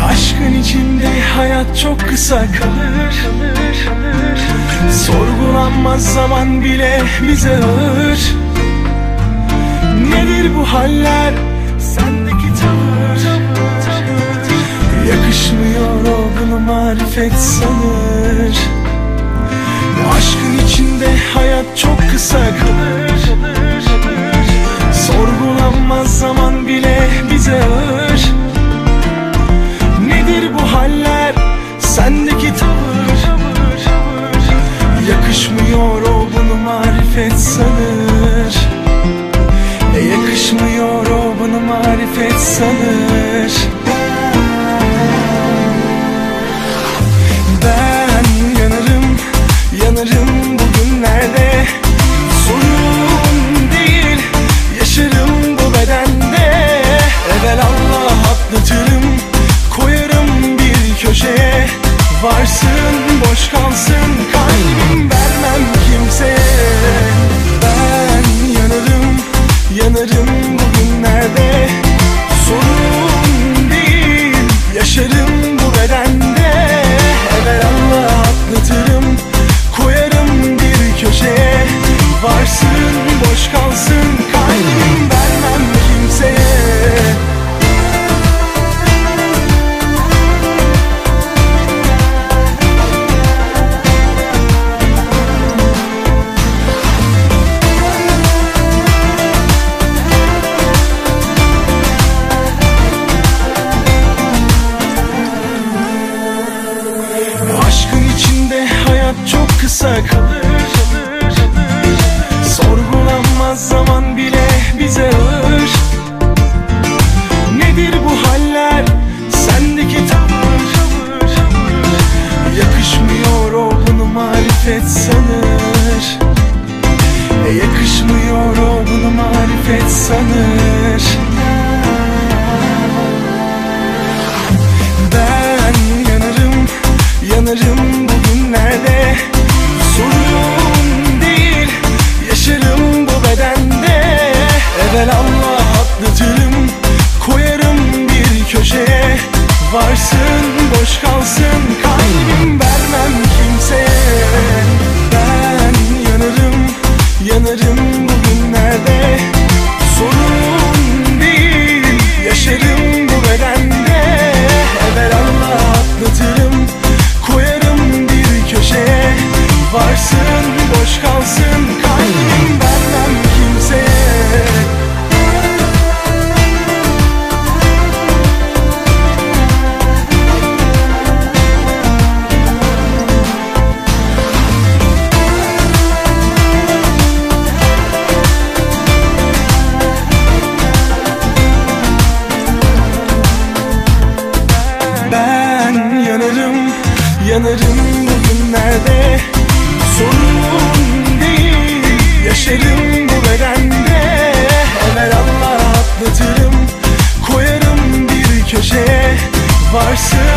Aşkın içinde hayat çok kısa kalır. Sorgulanmaz zaman bile bize ağır. Nedir bu haller, sendeki tavır? Yakışmıyor, o bunu marifet sanır. Aşkın içinde hayat çok kısa kalır. Sorgulanmaz zaman bile bize ağır. Nedir bu haller, sendeki tavır? Yakışmıyor, o bunu marifet sanır. Yakışmıyor, o bunu marifet sanır. Ben yanarım, yanarım bugünlerde. Sorun değil, yaşarım bu bedende. Evelallah atlatırım, koyarım bir köşeye. Varsın boş kalsın kalbim, vermem kimseye. Ben yanarım, yanarım bugünlerde. Sorun değil, yaşarım bu bedende. Evelallah atlatırım, koyarım bir köşeye. Varsın boş kalsın kalbim, vermem kimseye. Çok kısa kalır. Sorgulanmaz zaman bile bize ağır. Nedir bu haller, sendeki tavır? Yakışmıyor, o bunu marifet sanır. Yakışmıyor, o bunu marifet sanır. Ben yanarım, yanarım bugünlerde. Sorun değil, yaşarım bu bedende. Evelallah atlatırım, koyarım bir köşeye. Varsın boş kalsın kalbim, vermem kimseye. Ben yanarım, yanarım bugünlerde. Sorun değil, yaşarım bu bedende. Evelallah atlatırım, koyarım bir köşeye. Varsın boş kalsın kalbim, vermem kimseye. Ben yanarım, yanarım bugünlerde. Sorun değil, yaşarım bu bedende. Evelallah atlatırım, koyarım bir köşeye. Varsın